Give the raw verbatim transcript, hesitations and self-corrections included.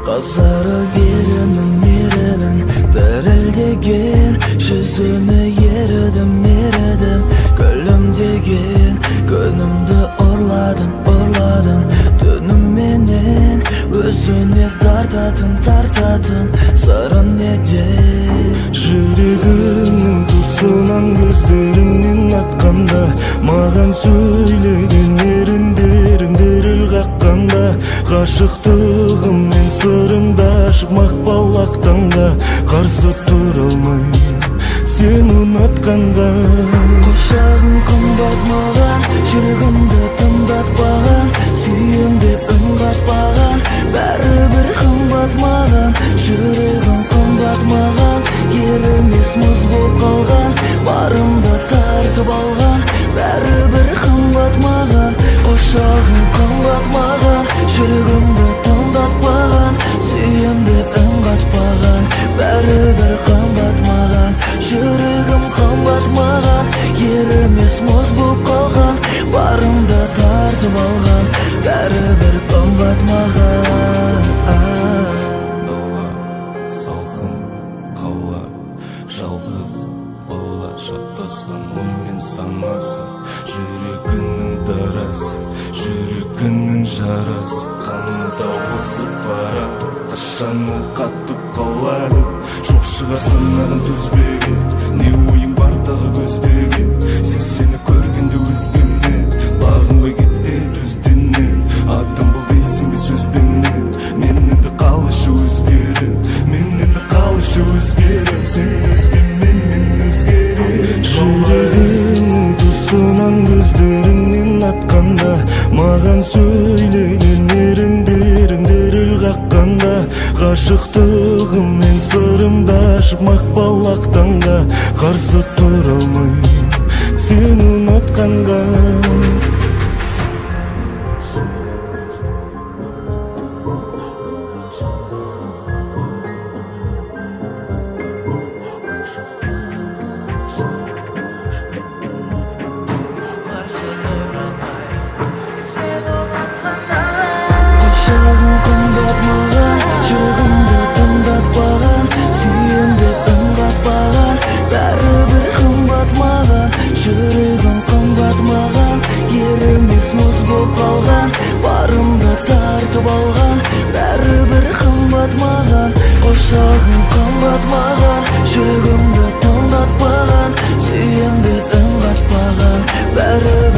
Тазара берінің мерінің дірілдеген жүзіне ерідім, ерідім. Күлімдеген күнімді ұрладың, ұрладың. Түнімменен өзіне тартатын, тартатын. Сырын неде жүрегімнің тұсынан көздеріңнен атқанда, маған сөйлеген еріндерің діріл қаққанда, ғашықтығым мен сырымды ашып мақпалақтанда, қарсы тұра алмай сен ұнатқанда. Құшағың қымбат маған, жүрегімді тыңдатпаған, сүйем деп үн қатпаған, бәрібір қымбат маған. Жүрегім қымбат маған, елемес мұз болып қалған, барымды тартып алған, бәрібір қымбат маған. Құшағың қымбат маған, жүрегімді тыңдатпаған, сүйем деп үн қатпаған, бәрібір қымбат маған. Жүрегім қымбат маған, елемес мұз болып қалған, барымды тартып алған, бәрібір қымбат маған. Салқын қала, жалғыз бала, шатасқан оймен санасы, жүрегінің дарасы, жүрегінің жарасы, қанында осып барады. Қашан ол қатып қалады, жоқ шығар сынағын төзбеге, не ойың бар тағы көздеге. Сексені көргенде өзгеме, бағынбай кетте төзденен, адам бұл дейсің бе сөзбенен. Мен енді қалайша өзгерем, мен енді қалайша өзгерем, сен өзгемен мен өзгерем. Жүрегімнің тұсынан көздеріңнен атқанда, маған сөйлеген еріндерің діріл қаққанда, ғашықтығым мен сырымды ашып мақпалақтанда, қарсы тұра алмай сен ұнатқанда. Құшағың қымбат маған, жүрегімді тыңдатпаған, сүйем деп үн қатпаған, бәрібір қымбат маған. Жүрегім қымбат маған, елемес мұз болып қалған, барымды тартып алған, бәрібір қымбат маған. Құшағың қымбат маған, жүрегімді тыңдатпаған, сүйем деп үн қатпаған, бәрібір